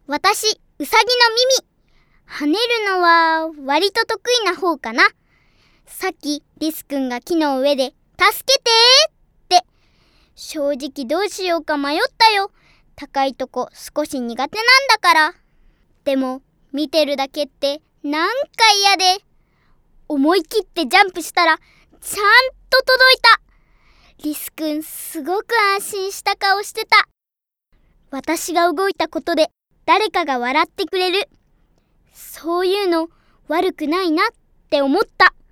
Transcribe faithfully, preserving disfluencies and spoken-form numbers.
私、うさぎの耳。跳ねるのは割と得意な方かな。さっきリスくんが木の上で助けてーって。正直どうしようか迷ったよ。高いとこ少し苦手なんだから。でも見てるだけってなんか嫌で、思い切ってジャンプしたらちゃんと届いた。リスくんすごく安心した顔してた。私が動いたことで誰かが笑ってくれる。そういうの悪くないなって思った。